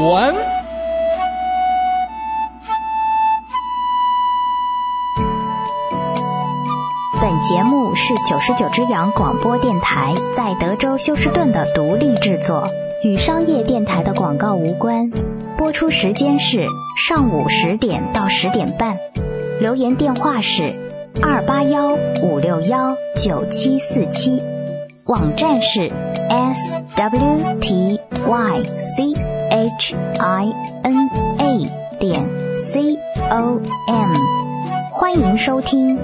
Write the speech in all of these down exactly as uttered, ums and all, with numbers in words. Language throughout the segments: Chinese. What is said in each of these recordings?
湾。 本节目是九十九只羊广播电台在德州休斯顿的独立制作，与商业电台的广告无关。播出时间是上午十点到十点半。留言电话是二八幺五六幺九七四七，网站是 s w t y c h i n a 点 c o m， 欢迎收听。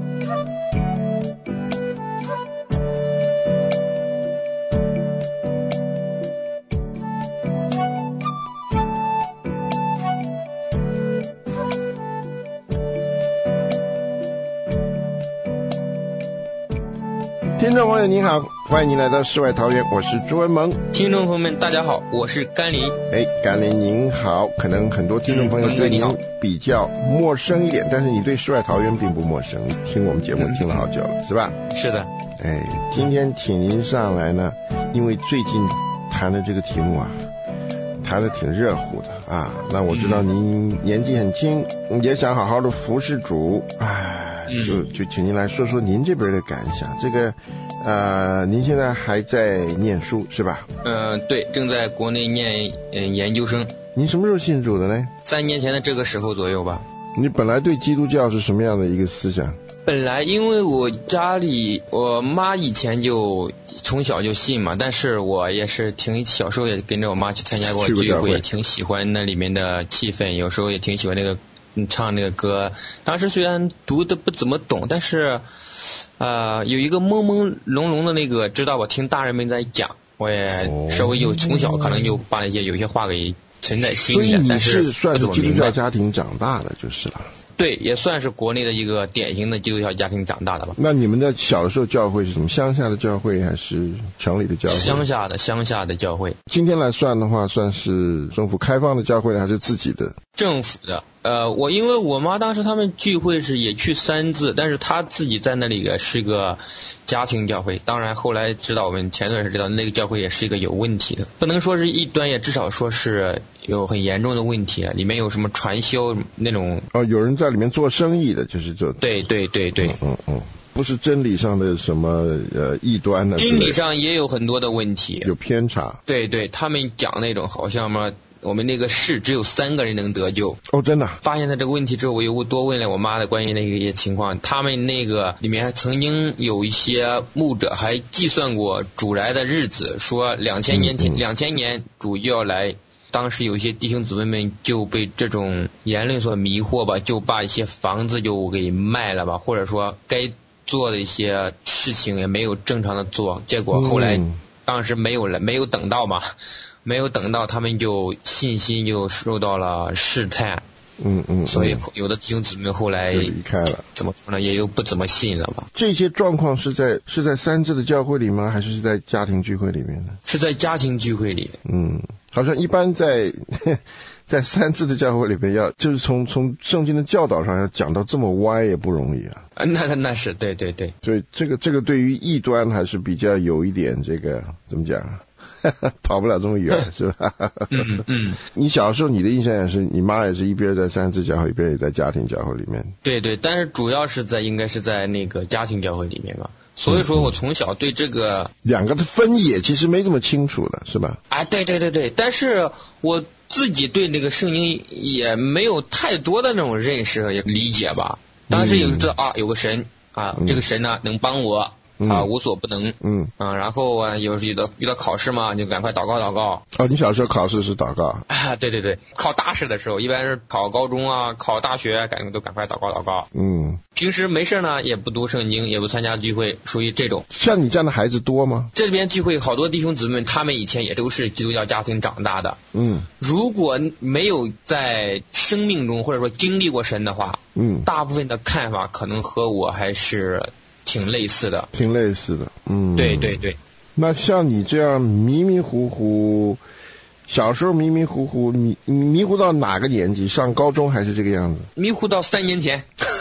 听众朋友您好，欢迎您来到世外桃源，我是朱文萌。 听众朋友们大家好，我是甘霖。 哎，甘霖您好，可能很多听众朋友对您比较陌生一点，但是你对世外桃源并不陌生，听我们节目听了好久了，嗯、是吧？ 是的。 哎，今天请您上来呢，因为最近谈的这个题目啊，谈的挺热乎的啊。那我知道您年纪很轻，嗯、也想好好的服侍主，哎，就就请您来说说您这边的感想。这个呃，您现在还在念书是吧？ 呃，对，正在国内念嗯、呃、研究生。 您什么时候信主的呢？ 三年前的这个时候左右吧。 你本来对基督教是什么样的一个思想？ 本来因为我家里我妈以前就从小就信嘛，但是我也是挺小时候也跟着我妈去参加过聚会，挺喜欢那里面的气氛，有时候也挺喜欢那个唱那个歌。当时虽然读的不怎么懂，但是呃有一个朦朦胧胧的那个知道我听大人们在讲，我也稍微有从小可能就把那些有些话给存在心里了。 所以你是算是基督教家庭长大的就是了。 对，也算是国内的一个典型的基督教家庭长大的吧。 那你们的小的时候教会是什么？乡下的教会还是城里的教会？ 乡下的乡下的教会。 今天来算的话，算是政府开放的教会还是自己的？ 政府的。呃，我因为我妈当时他们聚会是也去三次，但是她自己在那里个是一个家庭教会。当然后来知道，我们前段时间知道那个教会也是一个有问题的，不能说是异端，也至少说是有很严重的问题，里面有什么传销那种。 哦，有人在里面做生意的，就是这。 对对对对。 嗯嗯嗯。不是真理上的什么呃异端的。 真理上也有很多的问题。 有偏差。 对对，他们讲那种好像嘛。我们那个市只有三个人能得救。 哦，真的。 发现了这个问题之后，我又多问了我妈的关于那个一些情况。他们那个里面曾经有一些牧者还计算过主来的日子，说两千年前，两千、嗯嗯、年主就要来。当时有些弟兄姊妹们就被这种言论所迷惑吧，就把一些房子就给卖了吧，或者说该做的一些事情也没有正常的做。结果后来、嗯、当时没有了，没有等到嘛。没有等到，他们就信心就受到了试探， 嗯嗯， 所以有的弟兄姊妹后来离开了， 怎么说呢，也就不怎么信了吧。 这些状况是在是在三自的教会里吗？还是是在家庭聚会里面呢？ 是在家庭聚会里。 嗯，好像一般在在三自的教会里面要就是从从圣经的教导上要讲到这么歪也不容易啊。 啊，那那是对对对。 所以这个这个对于异端还是比较有一点这个怎么讲？跑不了这么远是吧？ 嗯嗯。 你小时候你的印象也是，你妈也是一边在三自教会，一边也在家庭教会里面。 对对，但是主要是在应该是在那个家庭教会里面吧。所以说我从小对这个、嗯、 两个的分野其实没这么清楚的是吧？ 啊，对对对对，但是我自己对那个圣经也没有太多的那种认识也理解吧。当时有知道、嗯、啊，有个神啊、嗯，这个神呢能帮我。啊，无所不能， 嗯啊，然后啊，有遇到遇到考试嘛，就赶快祷告祷告。 哦，你小时候考试是祷告？ 啊，对对对，考大试的时候，一般是考高中啊，考大学，赶快都赶快祷告祷告。 嗯， 平时没事呢，也不读圣经，也不参加聚会，属于这种。 像你这样的孩子多吗？ 这边聚会好多弟兄姊妹，他们以前也都是基督教家庭长大的。 嗯， 如果没有在生命中或者说经历过神的话， 嗯， 大部分的看法可能和我还是。挺类似的， 挺类似的，嗯， 对对对。 那像你这样迷迷糊糊，小时候迷迷糊糊，迷迷糊到哪个年纪？上高中还是这个样子？ 迷糊到三年前。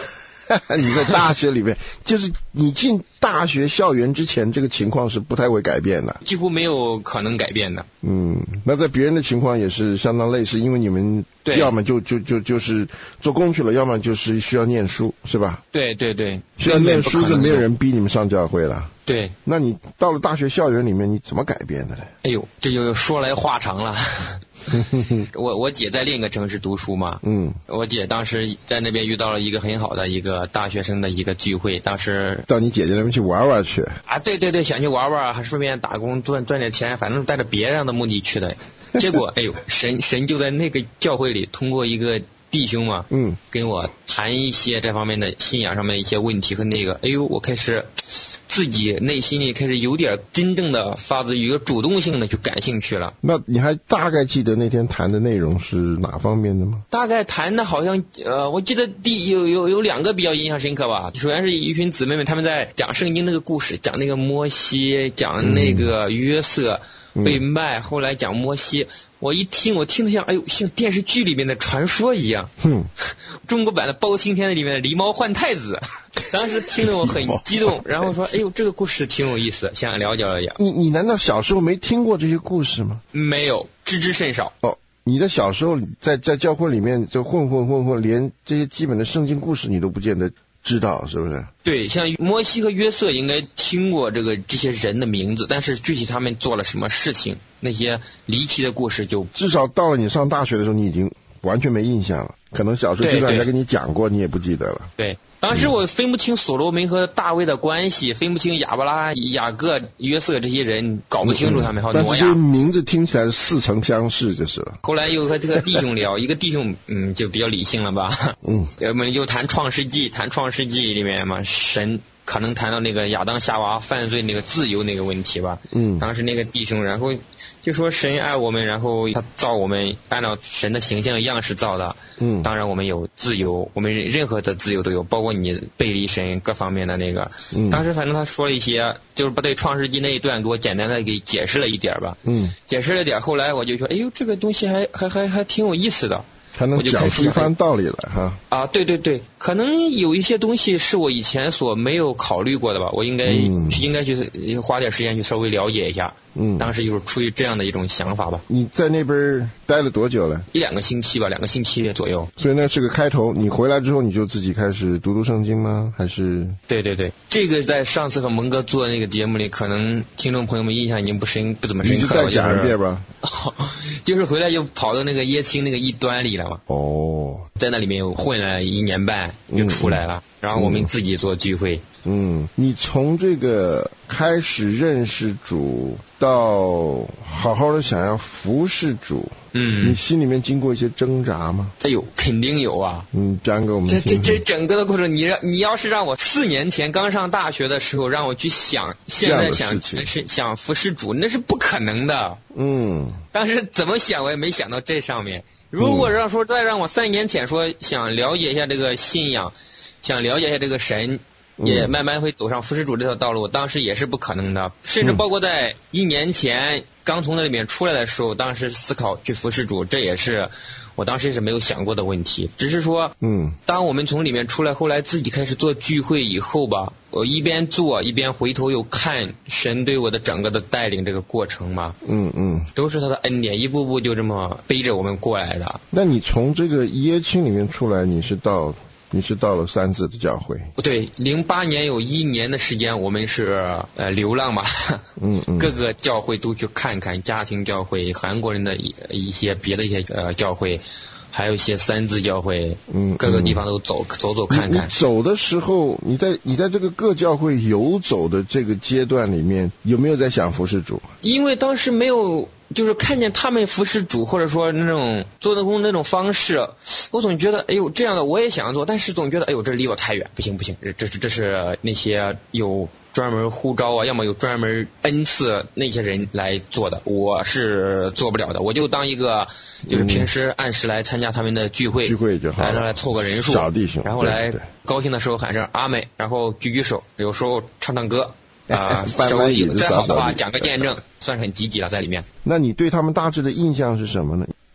你在大学里面，就是你进大学校园之前，这个情况是不太会改变的， 几乎没有可能改变的。 嗯，那在别人的情况也是相当类似，因为你们要么就就就就是做工去了，要么就是需要念书，是吧？ 对对对， 需要念书就没有人逼你们上教会了。 对， 那你到了大学校园里面，你怎么改变的呢？ 哎呦，这就说来话长了。我我姐在另一个城市读书嘛， 嗯， 我姐当时在那边遇到了一个很好的一个大学生的一个聚会，当时到你姐姐那边去玩玩去啊，对对对，想去玩玩，还顺便打工赚赚点钱，反正带着别样的目的去的。结果哎呦，神神就在那个教会里通过一个弟兄嘛， 嗯， 跟我谈一些这方面的信仰上面一些问题和那个，哎呦，我开始自己内心里开始有点真正的发自一个主动性的去感兴趣了。 那你还大概记得那天谈的内容是哪方面的吗？ 大概谈的好像呃，我记得第有有有两个比较印象深刻吧。首先是一群姊妹们，他们在讲圣经那个故事，讲那个摩西，讲那个约瑟被卖，嗯、后来讲摩西。我一听，我听得像哎呦，像电视剧里面的传说一样。 嗯， 中国版的包青天里面的狸猫换太子，当时听得我很激动，然后说哎呦，这个故事挺有意思，想了解了解。 你你难道小时候没听过这些故事吗？ 没有，知之甚少。 哦，你在小时候在在教会里面就混混混混，连这些基本的圣经故事你都不见得知道，是不是？ 对，像摩西和约瑟应该听过这个这些人的名字，但是具体他们做了什么事情，那些离奇的故事就至少到了你上大学的时候，你已经完全没印象了。可能小时候就算人家跟你讲过，你也不记得了。 对，当时我分不清所罗门和大卫的关系，分不清亚伯拉、雅各、约瑟这些人，搞不清楚他们。还有挪亚， 但是这名字听起来是似曾相识，就是了。 后来又和这个弟兄聊，一个弟兄嗯就比较理性了吧， 嗯， 我们又谈创世纪，谈创世纪里面嘛，神可能谈到那个亚当夏娃犯罪那个自由那个问题吧。 嗯， 当时那个弟兄，然后就说神爱我们，然后他造我们按照神的形象样式造的。 嗯， 当然我们有自由，我们任何的自由都有，包括你背离神各方面的那个。 嗯， 当时反正他说了一些，就是把对创世纪那一段给我简单的给解释了一点吧。 嗯， 解释了点，后来我就说，哎呦，这个东西还还还还挺有意思的。 才能讲出一番道理来哈。 啊，对对对，可能有一些东西是我以前所没有考虑过的吧，我应该、嗯、应该去花点时间去稍微了解一下。嗯，当时就是出于这样的一种想法吧。 你在那边待了多久了？ 一两个星期吧，两个星期左右。 所以那是个开头。你回来之后你就自己开始读读圣经吗？还是？ 对对对，这个在上次和蒙哥做的那个节目里，可能听众朋友们印象已经不深不怎么深刻了。 你就再讲一遍吧。 就是回来就跑到那个椰青那个异端里了嘛。 哦， 在那里面混了一年半就出来了，嗯、然后我们自己做聚会。 嗯，你从这个开始认识主到好好的想要服侍主，嗯，你心里面经过一些挣扎吗？ 哎呦，肯定有啊。 嗯，讲给我们听听。这这整个的过程，你让你要是让我四年前刚上大学的时候让我去想，现在想是想服侍主，那是不可能的。嗯，当时怎么想我也没想到这上面。如果让说再让我三年前说想了解一下这个信仰，想了解一下这个神。也慢慢会走上服侍主这条道路，当时也是不可能的，甚至包括在一年前刚从那里面出来的时候，当时思考去服侍主，这也是我当时也是没有想过的问题。只是说，嗯，当我们从里面出来，后来自己开始做聚会以后吧，我一边做一边回头又看神对我的整个的带领这个过程嘛，嗯嗯，都是他的恩典，一步步就这么背着我们过来的。 那你从这个椰青里面出来，你是到？你是到了三自的教会？ 对，零八年有一年的时间，我们是呃流浪吧，嗯嗯，各个教会都去看看，家庭教会、韩国人的一一些别的一些呃教会，还有一些三自教会，嗯，各个地方都走走走看看。 你走的时候，你在你在这个各教会游走的这个阶段里面，有没有在想服侍主？ 因为当时没有。就是看见他们服侍主，或者说那种做的工那种方式，我总觉得哎呦这样的我也想做，但是总觉得哎呦这离我太远，不行不行，这是这是那些有专门呼召啊，要么有专门恩赐那些人来做的，我是做不了的，我就当一个就是平时按时来参加他们的聚会， 聚会就好， 来来凑个人数， 小弟兄， 然后来高兴的时候喊声阿妹，然后举举手，有时候唱唱歌。啊，稍微有再好的话讲个见证，算是很积极了在里面。 那你对他们大致的印象是什么呢？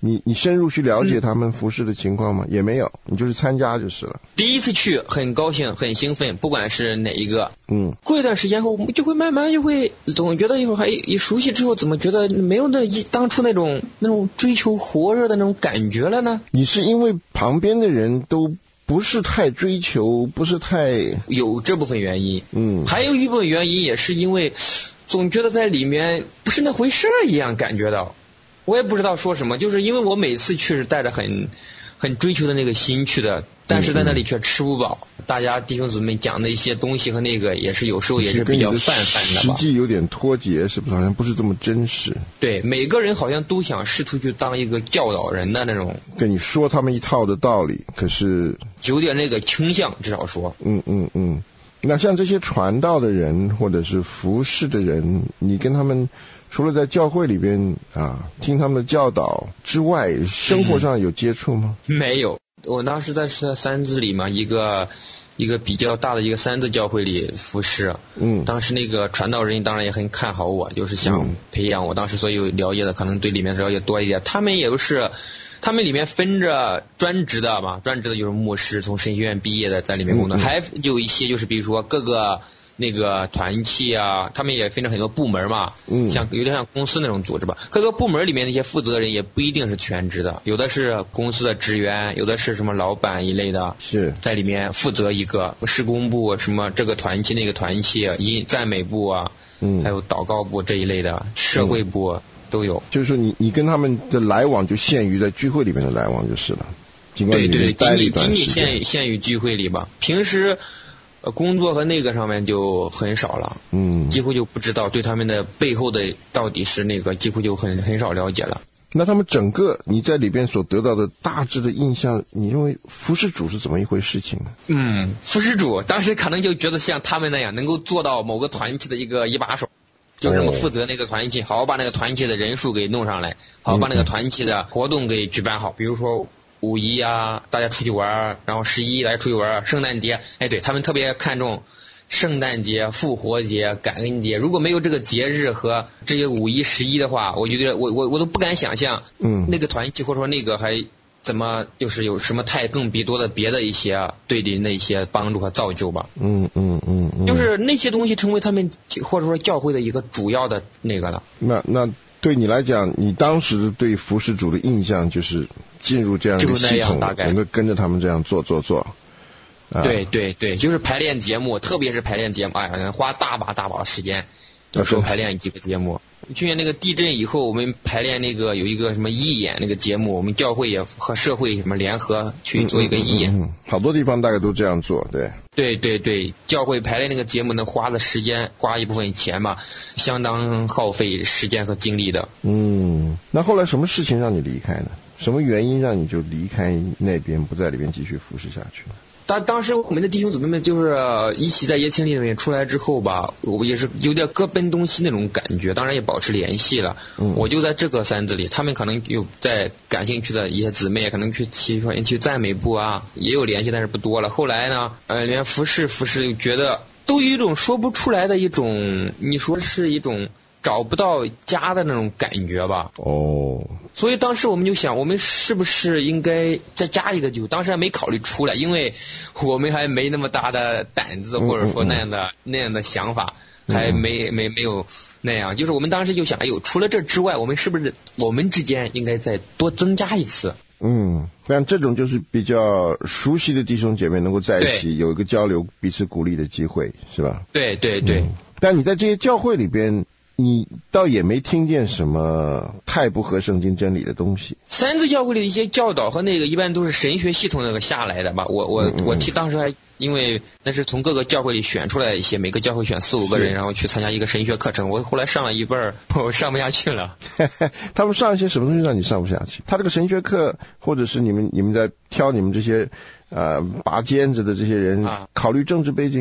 你你深入去了解他们服侍的情况吗？嗯、也没有，你就是参加就是了。 第一次去很高兴很兴奋，不管是哪一个， 嗯， 过一段时间后，我们就会慢慢就会总觉得一会儿还一熟悉之后，怎么觉得没有那一当初那种那种追求火热的那种感觉了呢？ 你是因为旁边的人都不是太追求，不是太有这部分原因， 嗯， 还有一部分原因也是因为总觉得在里面不是那回事儿一样感觉到。我也不知道说什么，就是因为我每次去是带着很很追求的那个心去的，但是在那里却吃不饱。嗯、大家弟兄姊妹讲的一些东西和那个也是有时候也是比较泛泛的吧， 实际有点脱节，是不是？好像不是这么真实。 对，每个人好像都想试图去当一个教导人的那种， 跟你说他们一套的道理，可是有点那个倾向，至少说。 嗯嗯嗯。那像这些传道的人或者是服侍的人，你跟他们除了在教会里边啊听他们的教导之外，生活上有接触吗？ 嗯、没有，我当时在在三字里嘛，一个一个比较大的一个三字教会里服侍。 嗯， 当时那个传道人当然也很看好我，就是想培养我。当时所有了解的可能对里面了解多一点，他们也不是。他们里面分着专职的嘛，专职的就是牧师，从神学院毕业的在里面工作，嗯嗯还有一些就是比如说各个那个团契啊，他们也分成很多部门嘛，嗯，像有点像公司那种组织吧。各个部门里面那些负责人也不一定是全职的，有的是公司的职员，有的是什么老板一类的， 是在里面负责一个施工部，什么这个团契那个团契，音赞美部啊，嗯，还有祷告部这一类的，社会部。嗯都有， 就是说你你跟他们的来往就限于在聚会里面的来往就是了。尽管对对对， 仅仅仅仅限限于聚会里吧。平时呃工作和那个上面就很少了，嗯，几乎就不知道对他们的背后的到底是那个，几乎就很很少了解了。 那他们整个你在里边所得到的大致的印象，你认为服侍主是怎么一回事情呢？ 嗯，服侍主当时可能就觉得像他们那样，能够做到某个团体的一个一把手。就这么负责那个团契，好好把那个团契的人数给弄上来，好好把那个团契的活动给举办好。比如说五一啊，大家出去玩，然后十一大家出去玩，圣诞节，哎，对他们特别看重圣诞节、复活节、感恩节。如果没有这个节日和这些五一、十一的话，我觉得我我我都不敢想象，嗯，那个团契或者说那个还怎么就是有什么太更比多的别的一些对的那些帮助和造就吧。 嗯嗯嗯嗯， 就是那些东西成为他们或者说教会的一个主要的那个了。 那那对你来讲，你当时对服侍主的印象就是进入这样的系统，能够跟着他们这样做做做。 啊、对对对，就是排练节目，特别是排练节目，哎呀，花大把大把的时间，有时候排练几个节目。去年那个地震以后，我们排练那个有一个什么义演那个节目，我们教会也和社会什么联合去做一个义演。 嗯嗯嗯嗯、好多地方大概都这样做，对。 对对对，教会排练那个节目能花的时间，花一部分钱嘛，相当耗费时间和精力的。 嗯，那后来什么事情让你离开呢？什么原因让你就离开那边，不在里边继续服侍下去呢？ 当当时我们的弟兄姊妹们就是一起在叶青里面出来之后吧，我也是有点各奔东西那种感觉，当然也保持联系了。嗯，我就在这个三子里，他们可能有在感兴趣的一些姊妹，可能去去去赞美部啊，也有联系，但是不多了。后来呢，呃，连服侍服侍，觉得都有一种说不出来的一种，你说是一种找不到家的那种感觉吧。 哦， 所以当时我们就想，我们是不是应该再加一个酒？当时还没考虑出来，因为我们还没那么大的胆子，或者说那样的、嗯嗯嗯、那样的想法，还没没没有那样。就是我们当时就想，哎呦，除了这之外，我们是不是我们之间应该再多增加一次？ 嗯，但这种就是比较熟悉的弟兄姐妹能够在一起，有一个交流、彼此鼓励的机会，是吧？ 对对对、嗯。 但你在这些教会里边，你倒也没听见什么太不合圣经真理的东西。 三字教会里的一些教导和那个一般都是神学系统那个下来的吧。我我我提当时还因为那是从各个教会里选出来一些，每个教会选四五个人，然后去参加一个神学课程。我后来上了一半，我上不下去了。 他们上一些什么东西让你上不下去？他这个神学课，或者是你们你们在挑你们这些呃拔尖子的这些人，啊、考虑政治背景吗？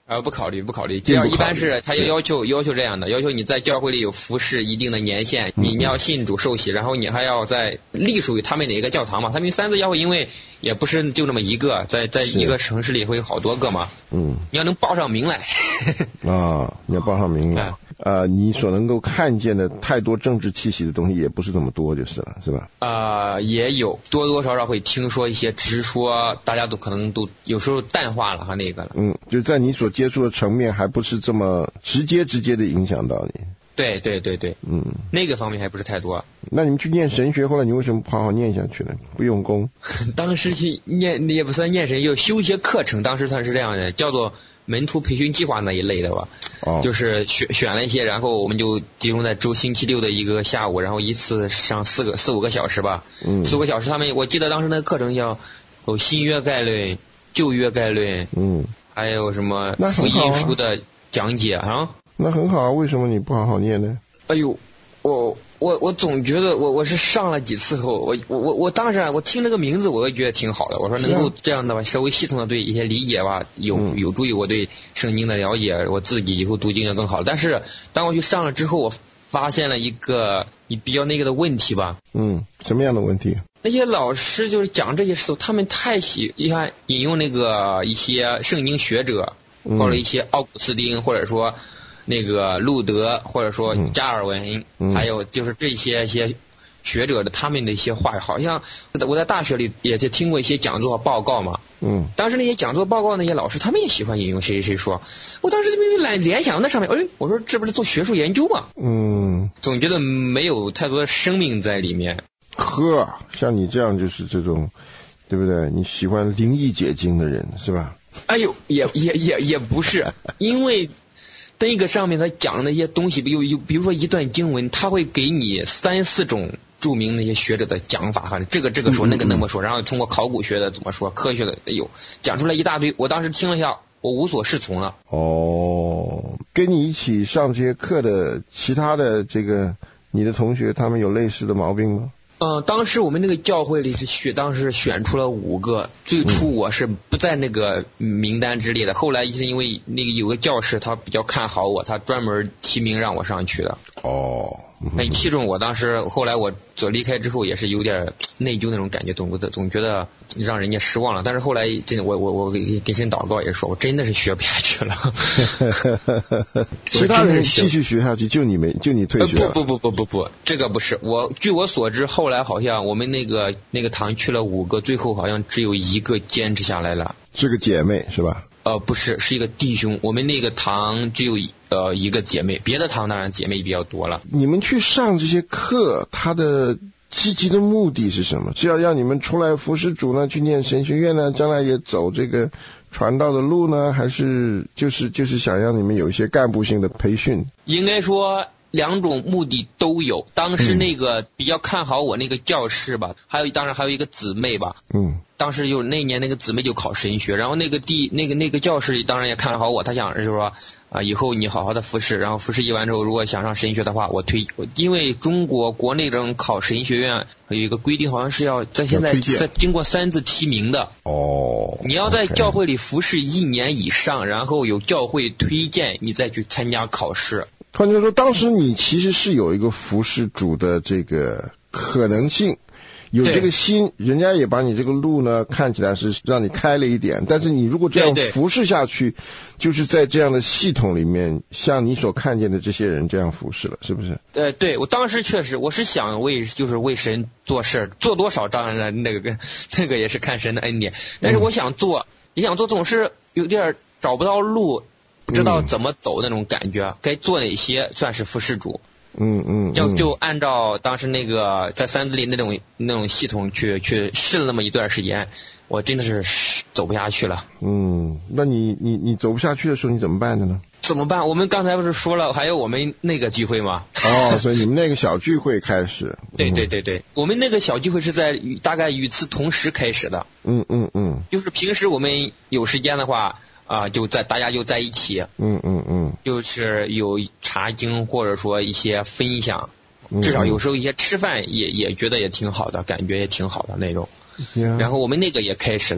呃，不考虑，不考虑。只要一般是他要要求要求这样的，要求你在教会里有服侍一定的年限，你你要信主受洗，然后你还要在隶属于他们的一个教堂嘛。他们三自教会因为也不是就那么一个，在在一个城市里会有好多个嘛。嗯。你要能报上名来。 啊，你要报上名来。呃，你所能够看见的太多政治气息的东西也不是这么多，就是了，是吧？ 呃，也有多多少少会听说一些直说，大家都可能都有时候淡化了哈那个了。 嗯，就在你所接触的层面，还不是这么直接直接的影响到你。 对对对对，嗯，那个方面还不是太多。 那你们去念神学，后来你为什么不好好念下去呢？不用功？ 当时去念也不算念神，要修一些课程。当时他是这样的，叫做门徒培训计划那一类的吧。哦。就是选选了一些，然后我们就集中在周星期六的一个下午，然后一次上四个四五个小时吧。嗯。四五个小时，他们我记得当时那个课程叫有新约概论、旧约概论，嗯，还有什么福音书的讲解啊。 那很好啊，为什么你不好好念呢？ 哎呦，我我我总觉得我我是上了几次后，我我我我当时我听这个名字我也觉得挺好的，我说能够这样的吧，稍微系统的对一些理解吧，有有助于我对圣经的了解，我自己以后读经也更好。但是当我去上了之后，我发现了一个你比较那个的问题吧。 嗯，什么样的问题？ 那些老师就是讲这些时候，他们太喜你看引用那个一些圣经学者，或者一些奥古斯丁，或者说那个路德，或者说加尔文，嗯、还有就是这些一些学者的他们的一些话，好像我在大学里也就听过一些讲座报告嘛。嗯。当时那些讲座报告那些老师，他们也喜欢引用谁谁谁说，我当时就联联想那上面，哎，我说这不是做学术研究吗？嗯。总觉得没有太多的生命在里面。 呵，像你这样就是这种，对不对？你喜欢灵异解经的人是吧？ 哎呦，也也也也不是，因为。那个上面他讲的那些东西，有有比如说一段经文，他会给你三四种著名那些学者的讲法哈，这个这个说那个那么说，然后通过考古学的怎么说，科学的，哎呦，讲出来一大堆。我当时听了一下，我无所适从了。 哦，跟你一起上这些课的其他的这个你的同学，他们有类似的毛病吗？ 嗯，当时我们那个教会里是选，当时选出了五个。最初我是不在那个名单之列的，后来是因为那个有个教师他比较看好我，他专门提名让我上去的。哦，很器重我。当时后来我走离开之后，也是有点内疚那种感觉，总总觉得让人家失望了。但是后来真的，我我我给给神祷告也说，我真的是学不下去了。 其他人继续学下去，就你没就你退学了？ 呃、不不不不不不，这个不是我。据我所知，后来好像我们那个那个堂去了五个，最后好像只有一个坚持下来了。 是个姐妹是吧？ 呃，不是，是一个弟兄。我们那个堂只有呃一个姐妹，别的堂当然姐妹比较多了。 你们去上这些课，它的积极的目的是什么？是要让你们出来服侍主呢，去念神学院呢，将来也走这个传道的路呢，还是就是就是想让你们有一些干部性的培训？ 应该说两种目的都有。当时那个比较看好我那个教师吧，还有当然还有一个姊妹吧。嗯。当时就那年那个姊妹就考神学，然后那个弟那个那个教师当然也看好我，他想就是说啊，以后你好好的服侍，然后服侍一完之后，如果想上神学的话，我推，因为中国国内这种考神学院有一个规定，好像是要在现在经过三次提名的。哦。你要在教会里服侍一年以上，然后有教会推荐你再去参加考试。 换句话说，当时你其实是有一个服侍主的这个可能性。有这个心，人家也把你这个路呢看起来是让你开了一点，但是你如果这样服侍下去，对对，就是在这样的系统里面，像你所看见的这些人这样服侍了，是不是？ 对对，我当时确实我是想为就是为神做事，做多少当然了，那个跟那个也是看神的恩典，但是我想做，你、嗯、想做总是有点找不到路，不知道怎么走那种感觉，嗯、该做哪些算是服侍主。嗯嗯，就就按照当时那个在三自里那种那种系统去去试了那么一段时间，我真的是走不下去了。 嗯，那你你你走不下去的时候你怎么办的呢？ 怎么办？我们刚才不是说了，还有我们那个聚会吗？ 哦，所以你们那个小聚会开始。 对对对对，我们那个小聚会是在大概与此同时开始的。嗯嗯嗯，就是平时我们有时间的话。啊，就在大家就在一起，嗯嗯嗯，就是有查经或者说一些分享，嗯、至少有时候一些吃饭也也觉得也挺好的，感觉也挺好的那种。Yeah. 然后我们那个也开始了，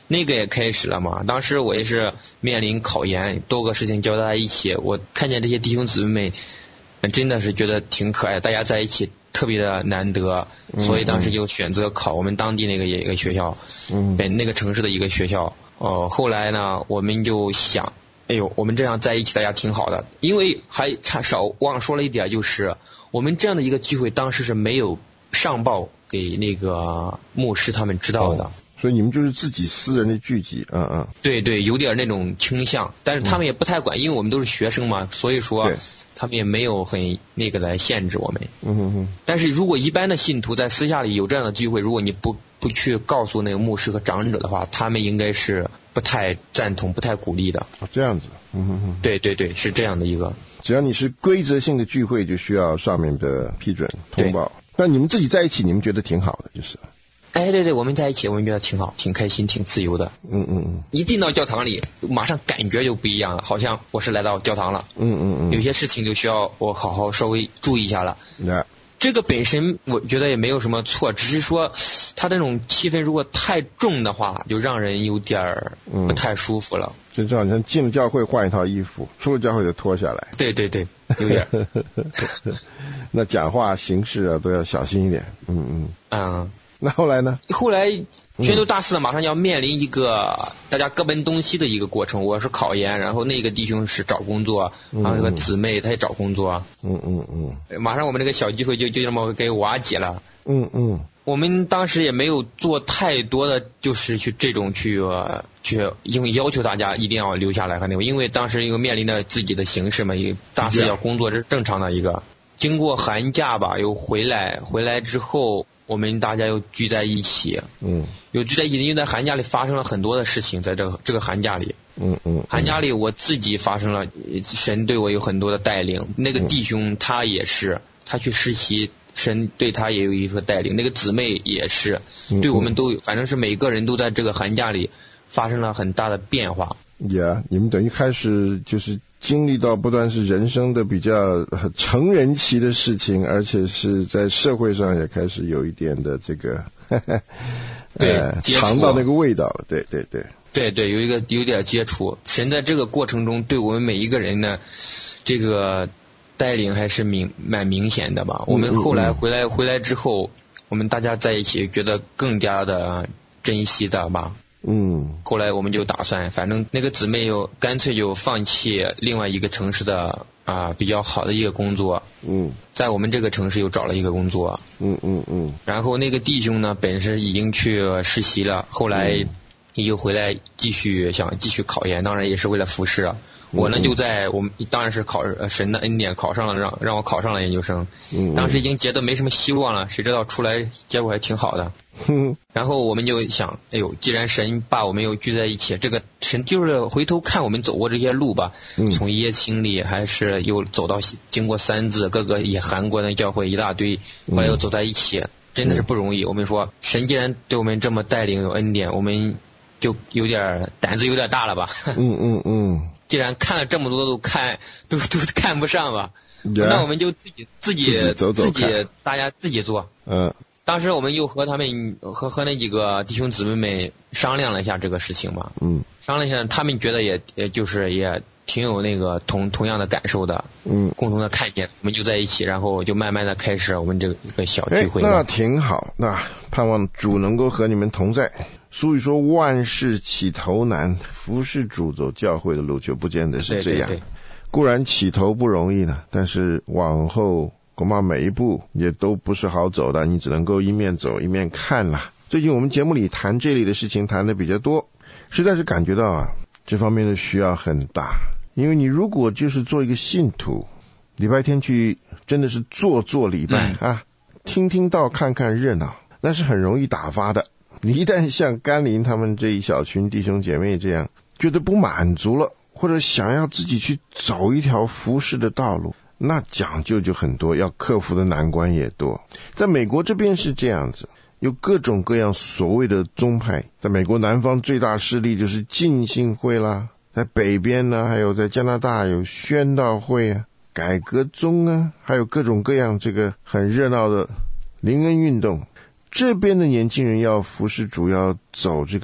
那个也开始了嘛。当时我也是面临考研，多个事情交在一起，我看见这些弟兄姊妹真的是觉得挺可爱，大家在一起特别的难得，所以当时就选择考我们当地那个一个学校，嗯，本那个城市的一个学校。哦、呃，后来呢，我们就想，哎呦，我们这样在一起大家挺好的，因为还差少忘了说了一点，就是我们这样的一个聚会当时是没有上报给那个牧师他们知道的。 哦，所以你们就是自己私人的聚集，嗯嗯， 对对，有点那种倾向，但是他们也不太管，嗯，因为我们都是学生嘛，所以说他们也没有很那个来限制我们。 嗯哼哼。但是如果一般的信徒在私下里有这样的聚会，如果你不不去告诉那个牧师和长者的话，他们应该是不太赞同、不太鼓励的。 哦，这样子。嗯哼哼。 对对对，是这样的一个。 只要你是规则性的聚会，就需要上面的批准通报。那你们自己在一起，你们觉得挺好的，就是。 哎，对对，我们在一起，我们觉得挺好，挺开心，挺自由的。 嗯嗯嗯。 一进到教堂里，马上感觉就不一样了，好像我是来到教堂了。 嗯嗯嗯。 有些事情就需要我好好稍微注意一下了。 Yeah. 这个本身我觉得也没有什么错，只是说他这种气氛如果太重的话，就让人有点不太舒服了。 嗯，就好像进了教会换一套衣服，出了教会就脱下来。 对对对，有点。 那讲话行事啊都要小心一点。嗯嗯。嗯。那后来呢？ 后来宣读大四马上要面临一个大家各奔东西的一个过程。我是考研，然后那个弟兄是找工作，然后那个姊妹她也找工作。 嗯嗯嗯。 马上我们这个小聚会就就这么给瓦解了。 嗯嗯。 我们当时也没有做太多的，就是去这种去呃去因为要求大家一定要留下来和那个，因为当时又面临着自己的形势嘛，一个大四要工作，这是正常的一个。经过寒假吧，又回来，回来之后。我们大家又聚在一起， 嗯， 有聚在一起，因为在寒假里发生了很多的事情，在这个这个寒假里， 嗯嗯， 寒假里我自己发生了，神对我有很多的带领，那个弟兄他也是，他去实习，神对他也有一个带领，那个姊妹也是，对我们都反正是每个人都在这个寒假里发生了很大的变化。 Yeah， 你们等于开始就是经历到不但是人生的比较成人期的事情，而且是在社会上也开始有一点的这个呵呵对、 呃、尝到那个味道了。对对对对对，有一个有点接触。神在这个过程中对我们每一个人呢，这个带领还是明蛮明显的吧。我们后来回来、嗯、回来之后，我们大家在一起觉得更加的珍惜的吧。 嗯， 后来我们就打算，反正那个姊妹又干脆就放弃另外一个城市的啊比较好的一个工作， 嗯， 在我们这个城市又找了一个工作， 嗯嗯嗯， 然后那个弟兄呢，本身已经去实习了，后来又回来继续想继续考研，当然也是为了服侍啊。我呢就在我们当然是考神的恩典考上了，让让我考上了研究生。 嗯， 当时已经觉得没什么希望了，谁知道出来结果还挺好的。 嗯， 然后我们就想，哎呦，既然神把我们又聚在一起，这个神就是回头看我们走过这些路吧， 嗯、 从椰青里还是又走到经过三字，各个也韩国的教会一大堆，后来又走在一起，嗯、真的是不容易。我们说，神既然对我们这么带领有恩典，我们就有点胆子有点大了吧？ 嗯嗯嗯。 既然看了这么多都看都都看不上吧， yeah, 那我们就自己自己自己走走自己大家自己做。 嗯， 当时我们又和他们和和那几个弟兄姊妹们商量了一下这个事情嘛。 嗯， 商量一下，他们觉得也也就是也挺有那个同同样的感受的。 嗯， 共同的看见，我们就在一起，然后就慢慢的开始我们这个一个小聚会。 那挺好，那盼望主能够和你们同在。所以说万事起头难，服侍主走教会的路就不见得是这样。 对对对， 固然起头不容易呢，但是往后恐怕每一步也都不是好走的，你只能够一面走一面看啦。最近我们节目里谈这类的事情谈的比较多，实在是感觉到啊，这方面的需要很大。因为你如果就是做一个信徒，礼拜天去真的是做做礼拜、嗯、啊，听听道看看热闹，那是很容易打发的。你一旦像甘霖他们这一小群弟兄姐妹这样觉得不满足了，或者想要自己去走一条服侍的道路，那讲究就很多，要克服的难关也多。在美国这边是这样子，有各种各样所谓的宗派。在美国南方最大势力就是浸信会啦，在北边呢还有在加拿大有宣道会啊、改革宗啊，还有各种各样这个很热闹的灵恩运动。这边的年轻人要服侍主要走这个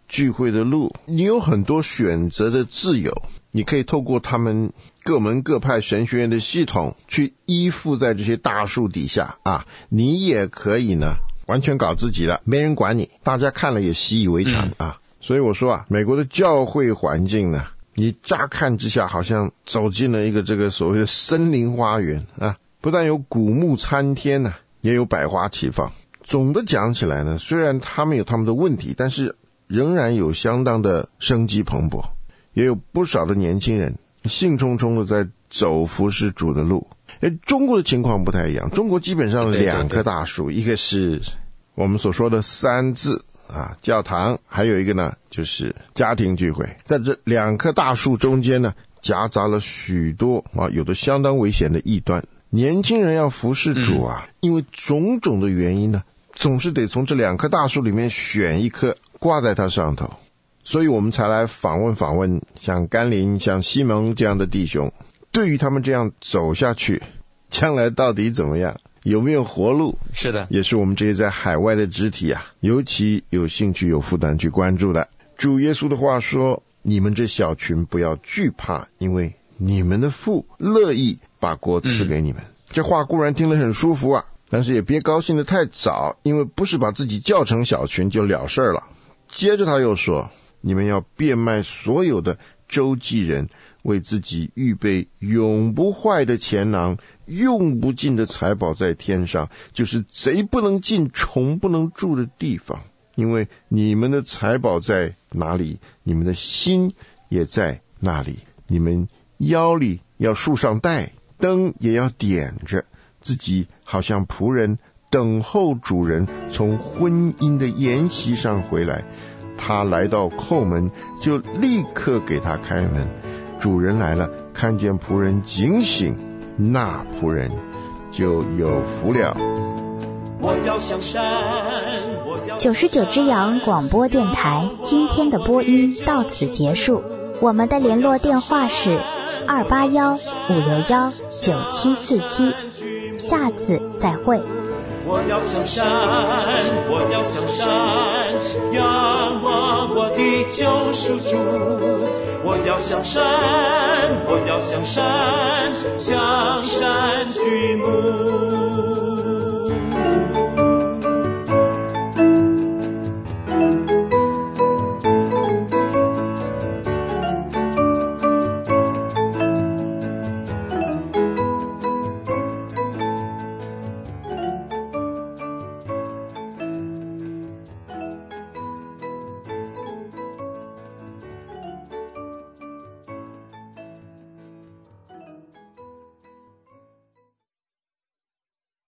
聚会的路，你有很多选择的自由，你可以透过他们各门各派神学院的系统去依附在这些大树底下啊，你也可以呢完全搞自己的，没人管你，大家看了也习以为常啊。所以我说啊，美国的教会环境呢，你乍看之下好像走进了一个这个所谓的森林花园啊，不但有古木参天呢、啊，也有百花齐放。总的讲起来呢，虽然他们有他们的问题，但是仍然有相当的生机蓬勃，也有不少的年轻人兴冲冲的在走服侍主的路。诶，中国的情况不太一样，中国基本上两棵大树，一个是我们所说的三字啊，教堂，还有一个呢就是家庭聚会。在这两棵大树中间呢，夹杂了许多啊，有的相当危险的异端。年轻人要服侍主啊、嗯，因为种种的原因呢，总是得从这两棵大树里面选一棵挂在它上头，所以我们才来访问访问像甘霖、像西蒙这样的弟兄，对于他们这样走下去，将来到底怎么样，有没有活路？ 是的， 也是我们这些在海外的肢体啊，尤其有兴趣有负担去关注的。主耶稣的话说，你们这小群不要惧怕，因为你们的父乐意把国赐给你们、嗯、这话固然听得很舒服啊，但是也别高兴得太早，因为不是把自己叫成小群就了事了。接着他又说，你们要变卖所有的周济人，为自己预备永不坏的钱囊，用不尽的财宝在天上，就是贼不能进，虫不能住的地方。因为你们的财宝在哪里，你们的心也在那里。你们腰里要束上带，灯也要点着，自己好像仆人等候主人从婚姻的筵席上回来，他来到叩门，就立刻给他开门。主人来了，看见仆人警醒，那仆人就有福了。 我要向山，九十九只羊广播电台今天的播音到此结束，我们的联络电话是二八幺五六幺九七四七，下次再会。 我要向山，我要向山，仰望我的救赎主。我要向山，我要向山，向山举目。